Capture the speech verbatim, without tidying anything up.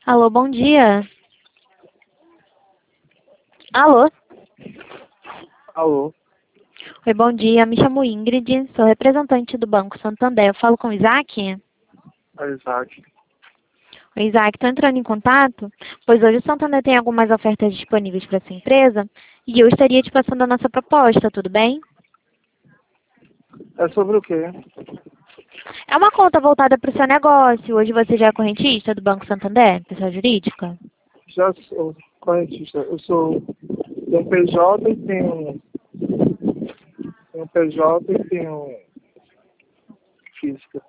Alô, bom dia. Alô? Alô, Oi, bom dia. Me chamo Ingrid, sou representante do Banco Santander. Eu falo com o Isaac? é Isaac. O Isaac, estou entrando em contato, pois hoje o Santander tem algumas ofertas disponíveis para sua empresa e eu estaria te passando a nossa proposta, tudo bem? É sobre o quê? É uma conta voltada para o seu negócio. Hoje você já é correntista do Banco Santander, pessoa jurídica? Já sou correntista. Eu sou tenho um P J e tenho, tenho um P J e tenho física.